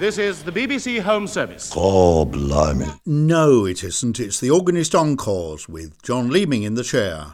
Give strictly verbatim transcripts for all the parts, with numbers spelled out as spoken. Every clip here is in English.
This is the B B C Home Service. Oh, blimey. No, it isn't. It's the Organist Encores with John Leeming in the chair.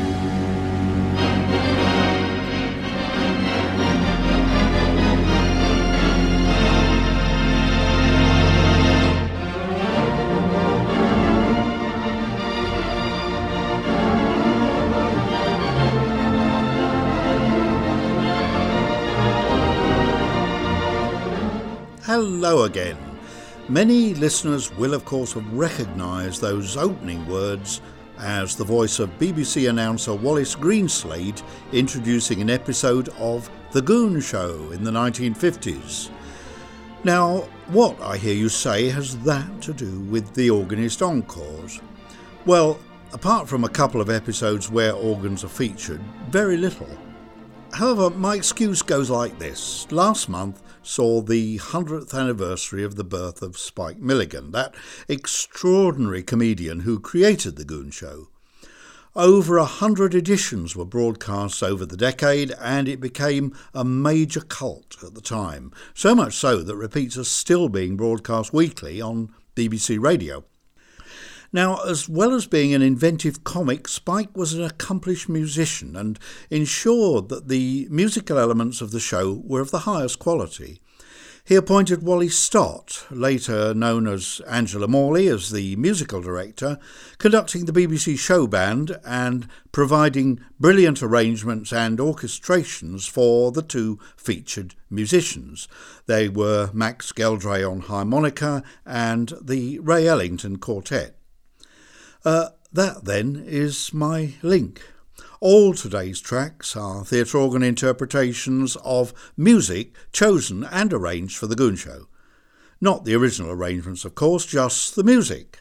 Hello again. Many listeners will of course have recognised those opening words as the voice of B B C announcer Wallace Greenslade introducing an episode of The Goon Show in the nineteen fifties. Now, what, I hear you say, has that to do with the Organist Encores? Well, apart from a couple of episodes where organs are featured, very little. However, my excuse goes like this. Last month saw the hundredth anniversary of the birth of Spike Milligan, that extraordinary comedian who created The Goon Show. Over a hundred editions were broadcast over the decade, and it became a major cult at the time, so much so that repeats are still being broadcast weekly on B B C Radio. Now, as well as being an inventive comic, Spike was an accomplished musician and ensured that the musical elements of the show were of the highest quality. He appointed Wally Stott, later known as Angela Morley, as the musical director, conducting the B B C show band and providing brilliant arrangements and orchestrations for the two featured musicians. They were Max Geldray on harmonica and the Ray Ellington Quartet. Uh, that, then, is my link. All today's tracks are theatre organ interpretations of music chosen and arranged for The Goon Show. Not the original arrangements, of course, just the music.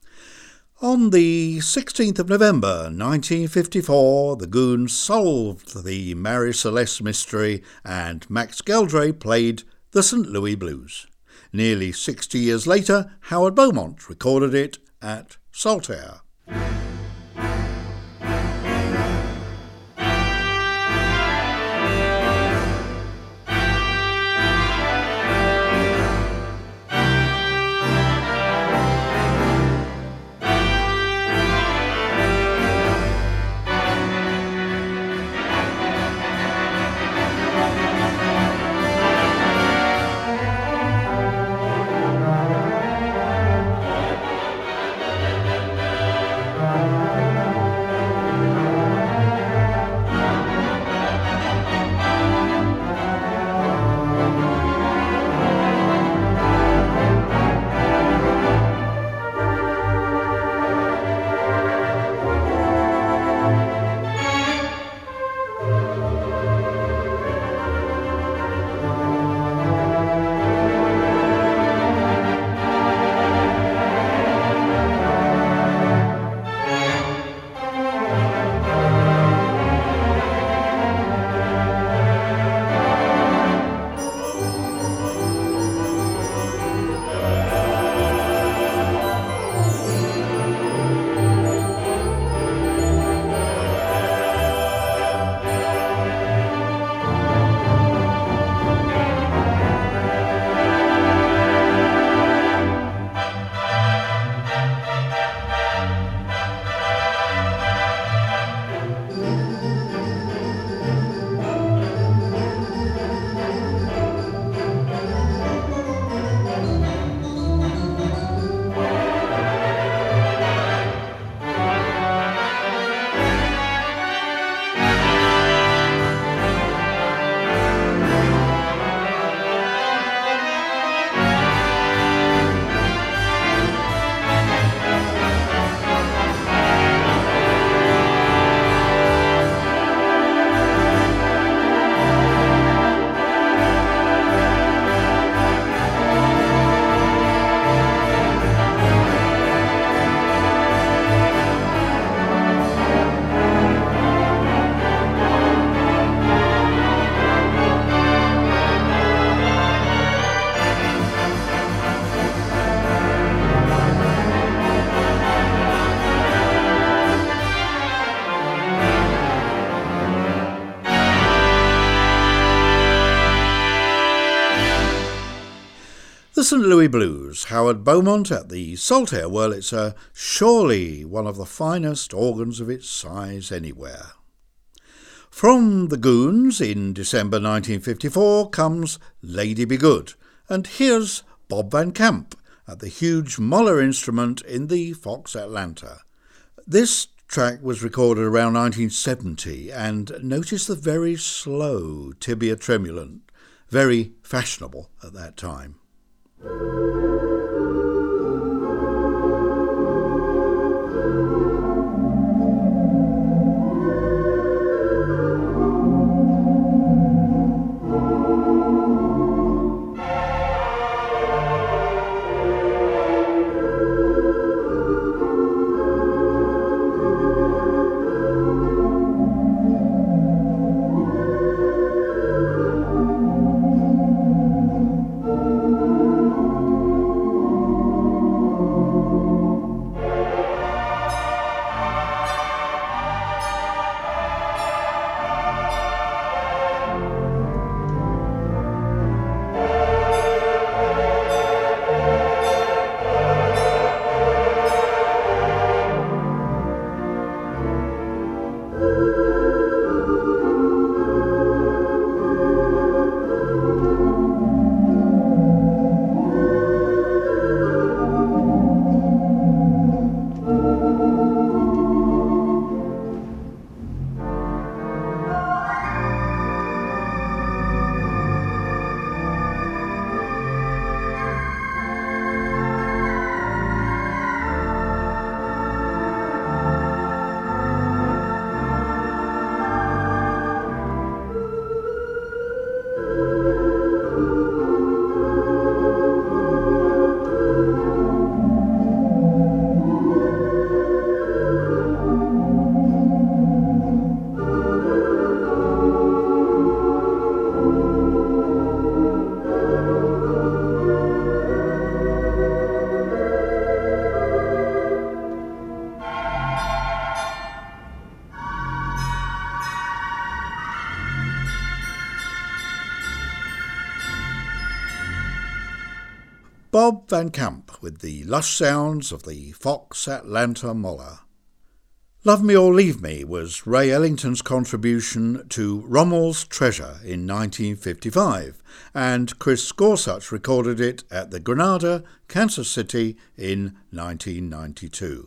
On the sixteenth of November nineteen fifty-four, the Goons solved the Marie Celeste mystery and Max Geldray played the Saint Louis Blues. Nearly sixty years later, Howard Beaumont recorded it at Saltaire. The Saint Louis Blues, Howard Beaumont at the Saltaire. Well, it's uh, surely one of the finest organs of its size anywhere. From the Goons in December nineteen fifty-four comes Lady Be Good, and here's Bob Van Camp at the huge Moller instrument in the Fox Atlanta. This track was recorded around nineteen seventy, and notice the very slow tibia tremulant, very fashionable at that time. Bob Van Camp with the lush sounds of the Fox Atlanta Moller. Love Me or Leave Me was Ray Ellington's contribution to Rommel's Treasure in nineteen fifty-five, and Chris Gorsuch recorded it at the Granada, Kansas City in nineteen ninety-two.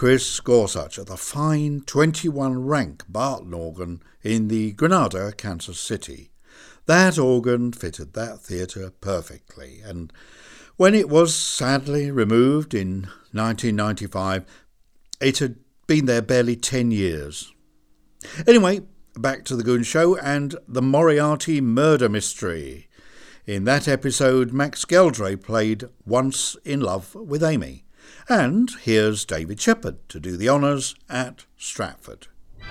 Chris Gorsuch at the fine twenty-one rank Barton organ in the Granada, Kansas City. That organ fitted that theatre perfectly, and when it was sadly removed in nineteen ninety-five, it had been there barely ten years. Anyway, back to the Goon Show and the Moriarty murder mystery. In that episode, Max Geldray played Once in Love with Amy. And here's David Shepherd to do the honours at Stratford.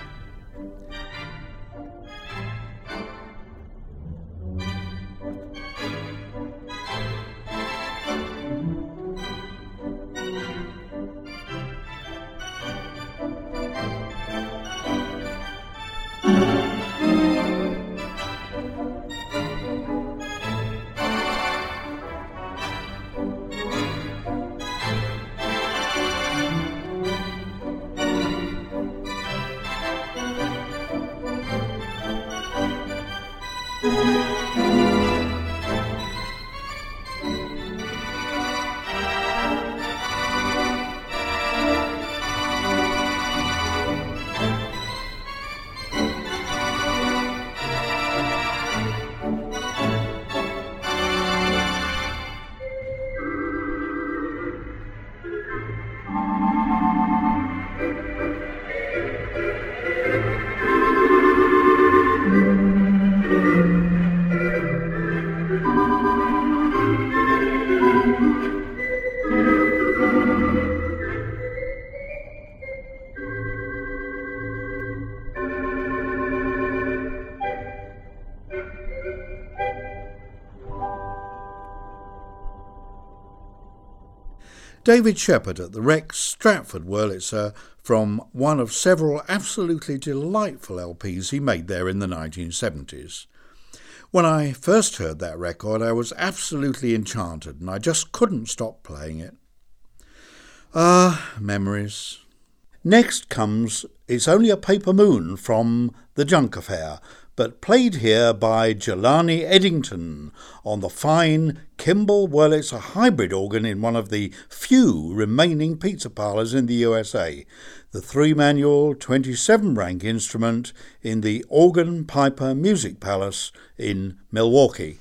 David Shepherd at the Rex, Stratford, Wurlitzer, from one of several absolutely delightful L Ps he made there in the nineteen seventies. When I first heard that record, I was absolutely enchanted, and I just couldn't stop playing it. Ah, memories. Next comes It's Only a Paper Moon from The Junk Affair, but played here by Jelani Eddington on the fine Kimball Wurlitzer hybrid organ in one of the few remaining pizza parlours in the U S A, the three-manual twenty-seven rank instrument in the Organ Piper Music Palace in Milwaukee.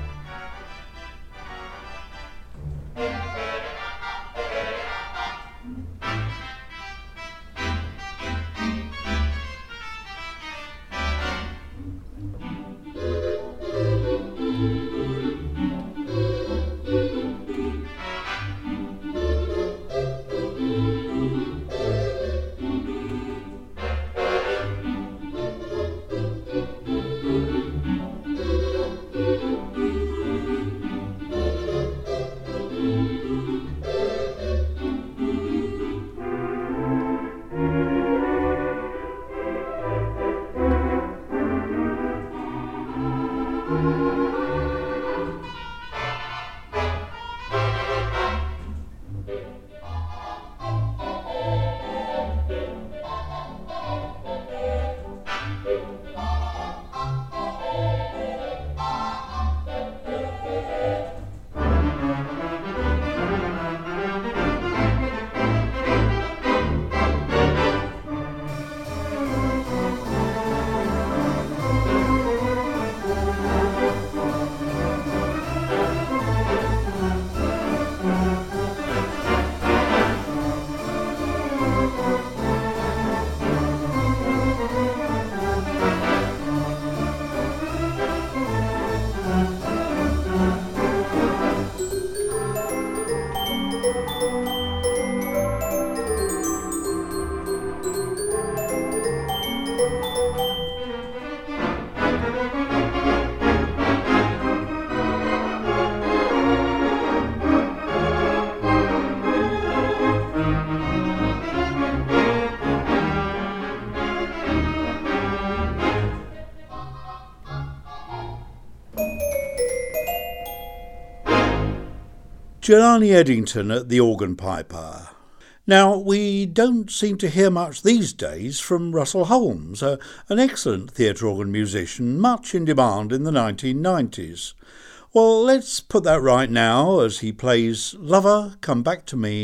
Jelani Eddington at the Organ Piper. Now, we don't seem to hear much these days from Russell Holmes, a, an excellent theatre organ musician, much in demand in the nineteen nineties. Well, let's put that right now as he plays Lover, Come Back to Me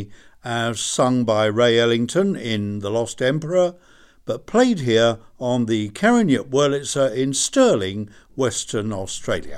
as sung by Ray Ellington in The Lost Emperor, but played here on the Karrinyup Wurlitzer in Stirling, Western Australia.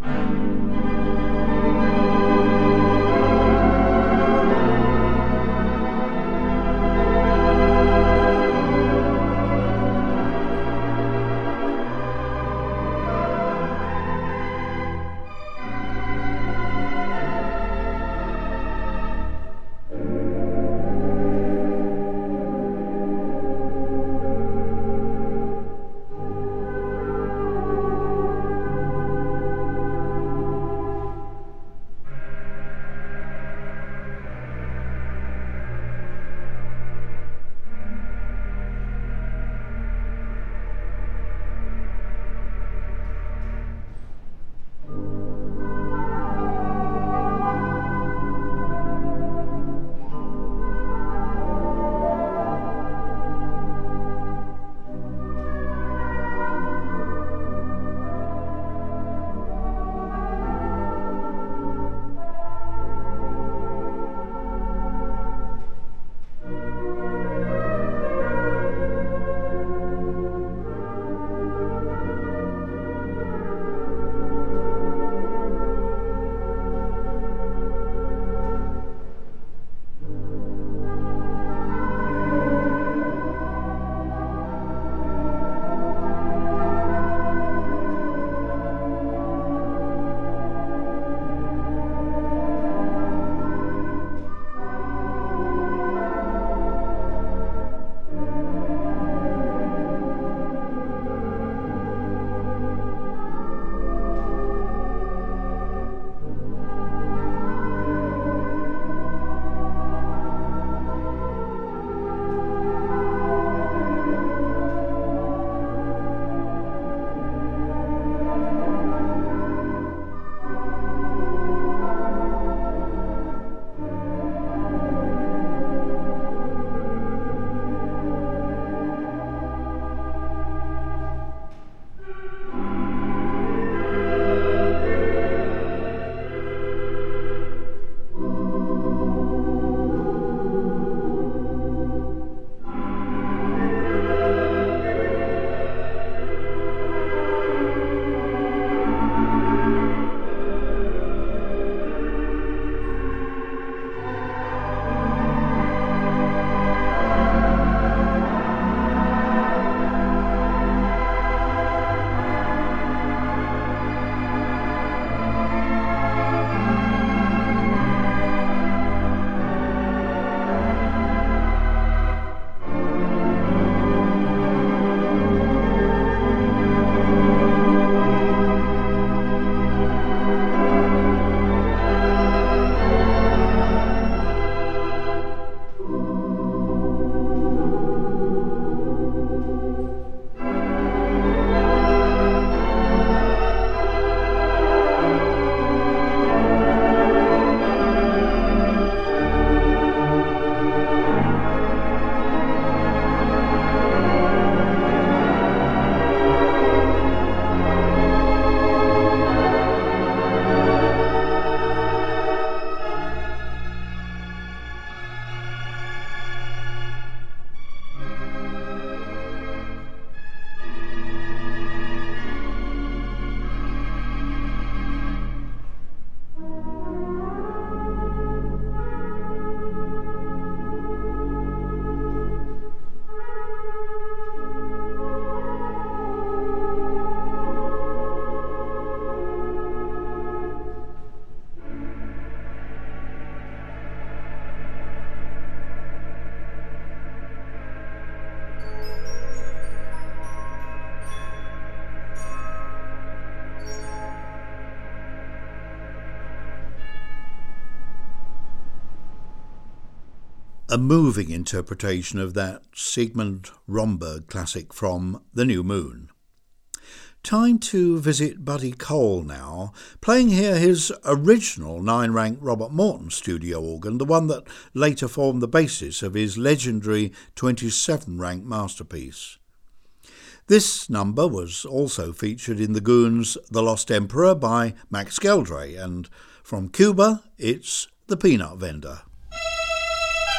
a moving interpretation of that Sigmund Romberg classic from The New Moon. Time to visit Buddy Cole now, playing here his original nine-rank Robert Morton studio organ, the one that later formed the basis of his legendary twenty-seven-rank masterpiece. This number was also featured in the Goons' The Lost Emperor by Max Geldray, and from Cuba, it's The Peanut Vendor.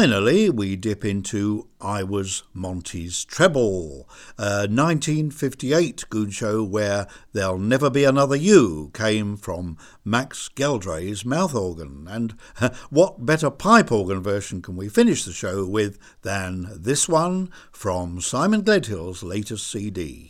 finally, we dip into I Was Monty's Treble, a nineteen fifty-eight Goon Show where There'll Never Be Another You came from Max Geldrey's mouth organ. And uh, what better pipe organ version can we finish the show with than this one from Simon Gledhill's latest C D.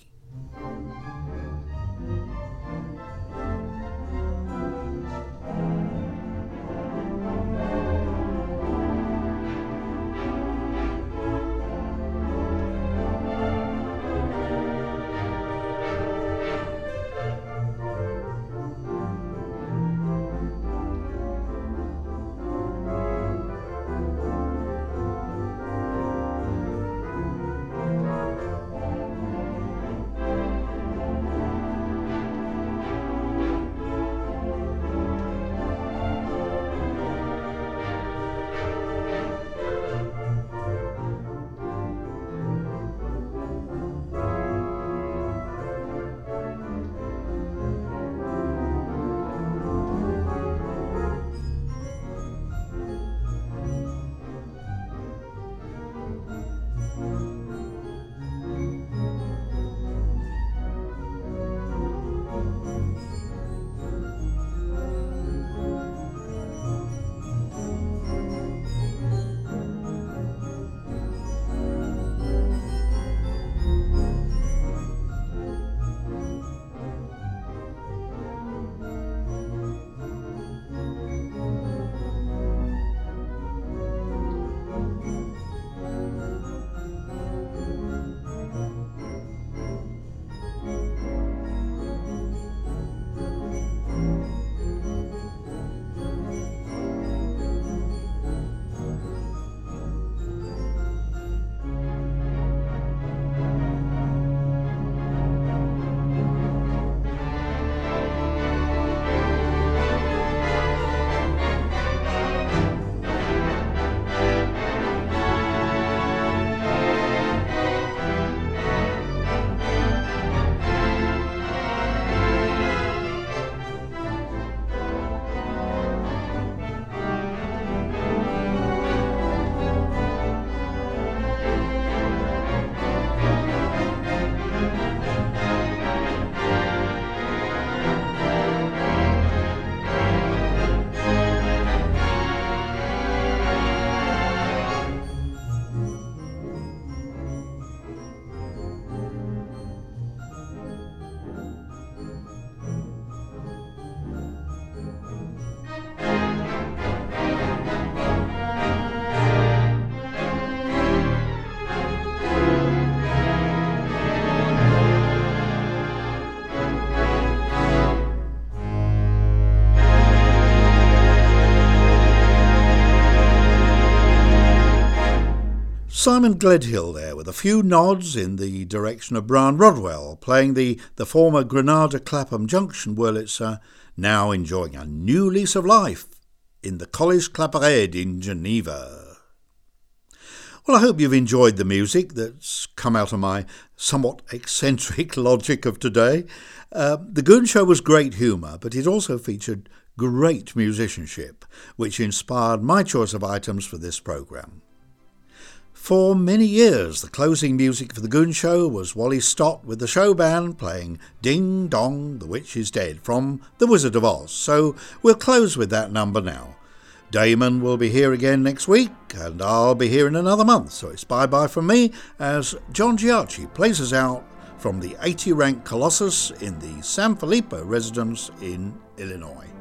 Simon Gledhill there with a few nods in the direction of Brian Rodwell playing the, the former Granada Clapham Junction Wurlitzer, now enjoying a new lease of life in the Collège Claparède in Geneva. Well, I hope you've enjoyed the music that's come out of my somewhat eccentric logic of today. Uh, the Goon Show was great humour, but it also featured great musicianship, which inspired my choice of items for this programme. For many years, the closing music for the Goon Show was Wally Stott with the show band playing Ding Dong, the Witch is Dead from The Wizard of Oz, so we'll close with that number now. Damon will be here again next week, and I'll be here in another month, so it's bye-bye from me as John Giacchi plays us out from the eighty rank Colossus in the San Felipe residence in Illinois.